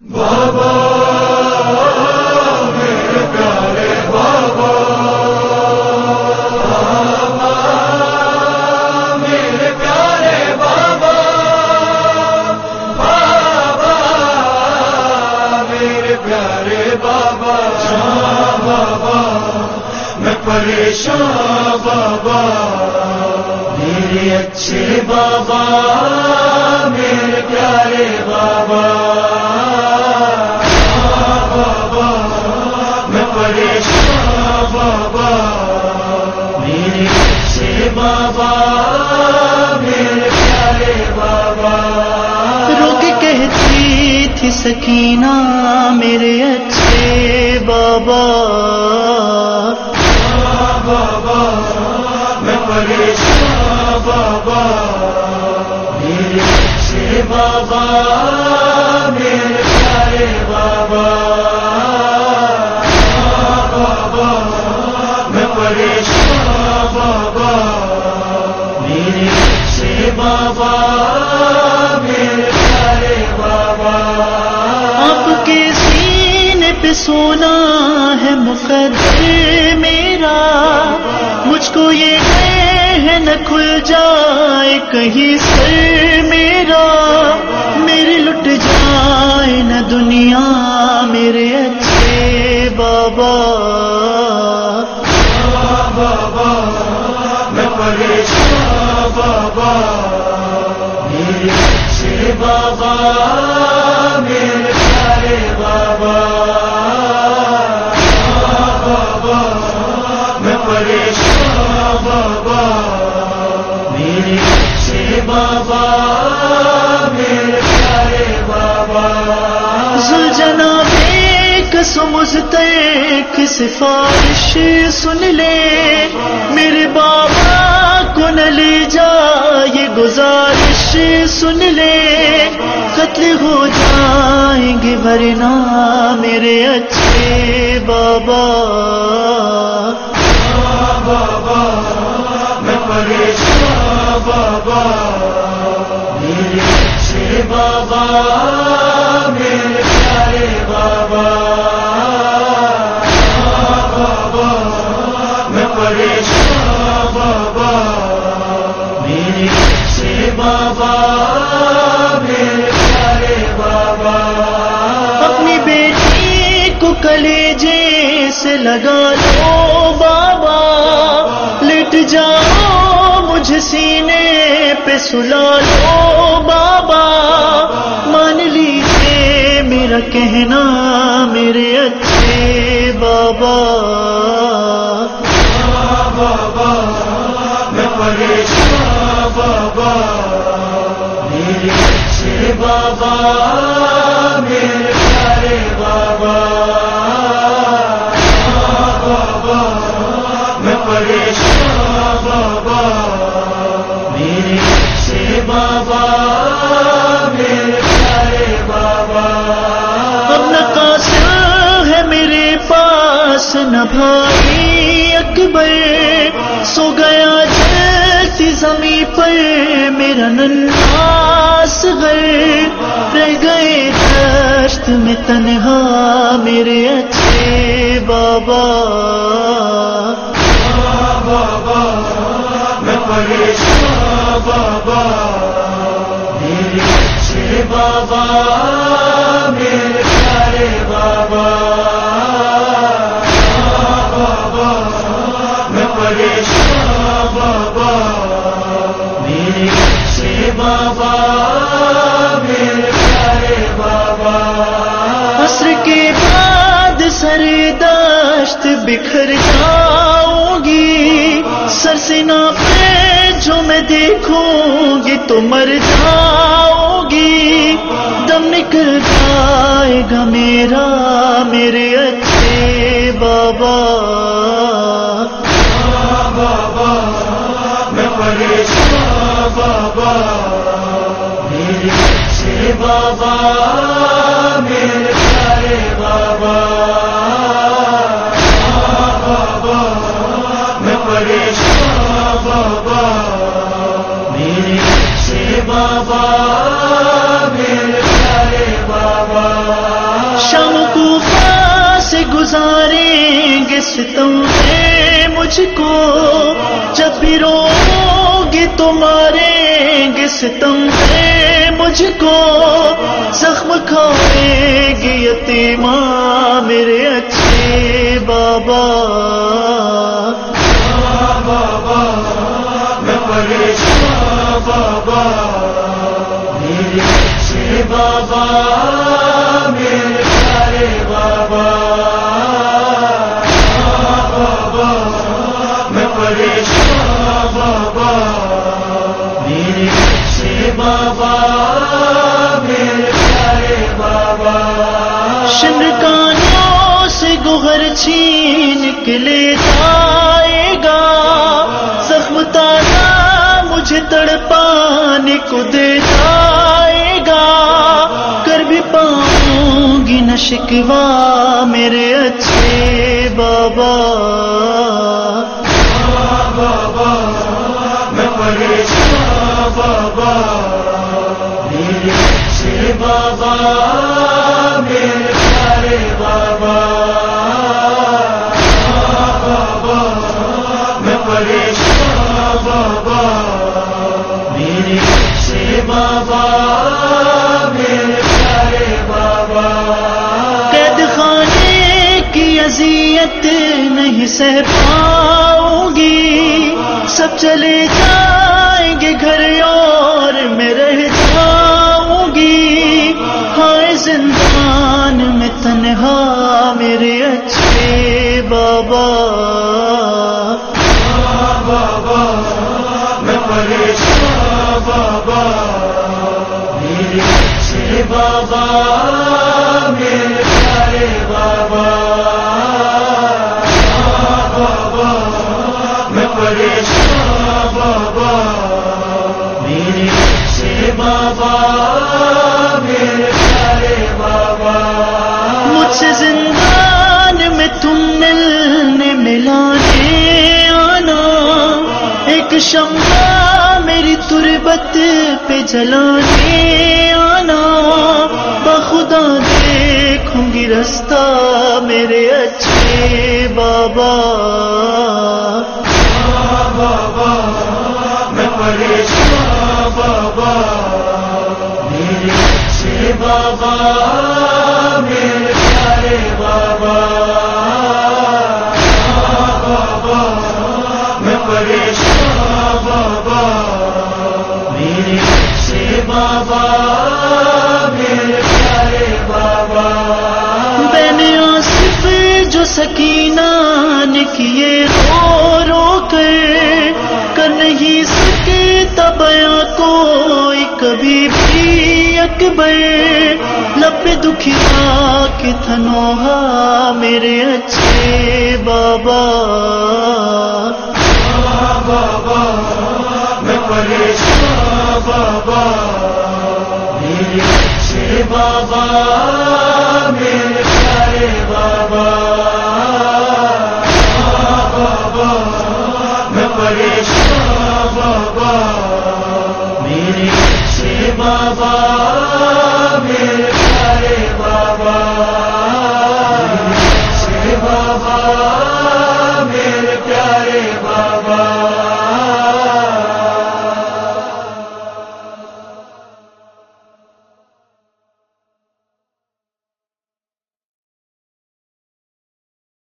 بابا میرے پیارے بابا، میرے پیارے بابا، بابا میرے پیارے بابا، شاہ بابا میں پریشان بابا، میرے اچھے بابا میرے پیارے بابا، بابا میں پریشان بابا، میرے اچھے بابا میرے پیارے بابا۔ روک کہتی تھی سکینہ میرے اچھے بابا، بابا میں پریشان بابا، میرے اچھے بابا میرے پیارے بابا، بابا میں پریشان بابا، میرے اچھے بابا میرے پیارے بابا۔ آپ کے سینے پہ سونا ہے مقدر میرا، مجھ کو یہ ہے نہ کھل جائے کہیں سر میرا، میرے لٹ جائے نہ دنیا میرے اچھے بابا، بابا میں پریشان بابا، میرے اچھے بابا میرے پیارے بابا، بابا میں پریشان بابا، میرے اچھے بابا میرے پیارے بابا۔ ذوالجناب قسم مستحق سفارش سن لے، میرے بابا کو نہ لے جا یہ گزارش سن لے، قتل ہو جائیں گے ورنہ میرے اچھے بابا، بابا میں پریشان بابا، میرے اچھے بابا میرے پیارے بابا، بابا میں پریشان بابا، میرے اچھے بابا میرے پیارے بابا۔ اپنی بیٹی کو کلیجے سے لگا لو بابا، لٹ جاؤ مجھے سینے پہ سلا لو بابا، مان لیجیے میرا کہنا میرے اچھے بابا، بابا میں پریشان بابا، میرے اچھے بابا میرے پیارے بابا، بابا میں پریشان بابا، میرے اچھے بابا میرے پیارے بابا۔ اب نہ قاسم ہے میرے پاس نہ بھائی اکبر، سو گیا جلتی زمین پر میرا ننھا اصغر، رہ گئے دشت میں تنہا میرے اچھے بابا، بابا میں پریشان بابا، میرے اچھے بابا میرے پیارے بابا، بابا میں پریشان بابا، میرے اچھے بابا میرے پیارے بابا۔ عصر کے بعد سر دشت بکھر جاؤں گی، سر سے ناپے جو میں دیکھوں گی تو مر جاؤں گی، دم نکل جائے گا میرا میرے اچھے بابا، بابا میں پریشان بابا، میرے اچھے بابا میرے پیارے بابا، بابا میں پریشان بابا، میرے اچھے بابا میرے پیارے بابا۔ گزاریں گے ستم میں مجھ کو، جب بھی رو گے تو ماریں گے ستم میں مجھ کو، زخم کھائیں گے یتیماں میرے اچھے بابا۔ بابا میں پریشان بابا، میرے اچھے بابا، میرے پیارے بابا۔ بابا میں پریشان بابا، میرے اچھے بابا، میرے پیارے بابا۔ شمرکانوں سے گوہر چھین کے لے جائے گا، زخم تازہ مجھے تڑپانے کو دے جائے گا، کر بھی پاؤں گی نہ شکوا میرے اچھے بابا۔ بابا میں پریشان بابا، میرے اچھے بابا، میرے پیارے بابا۔ بابا میں پریشان بابا، میرے اچھے بابا، میرے پیارے بابا۔ قید خانے کی اذیت نہیں سہ پاؤں گی، سب چلے جائیں گے گھر اور میں رہ جاؤں گی، ہائے زندان میں تنہا میرے اچھے بابا۔ بابا میں پریشان بابا، میرے اچھے بابا، میرے پیارے بابا۔ بابا میں پریشان بابا، میرے اچھے بابا، میرے پیارے بابا۔ مجھ سے زندان میں تم ملنے ملانے آنا، ایک شمع میری تربت پہ جلانے آنا، بخدا دیکھوں گی رستہ میرے اچھے بابا۔ بابا میں پریشان بابا، میرے اچھے بابا، میرے پیارے بابا۔ بابا میں پریشان بابا، میرے اچھے بابا، میرے پیارے بابا۔ بین آصف جو سکینہ نے کیے رو رو کر نہیں سکتا بیاں کوئی کبھی بھی اکبر، لب دکھیا کے تھنوہا میرے اچھے بابا۔ بابا میں پریشان بابا، میرے اچھے بابا، میرے پیارے بابا۔ بابا میں پریشان بابا، میرے اچھے بابا، میرے پیارے بابا۔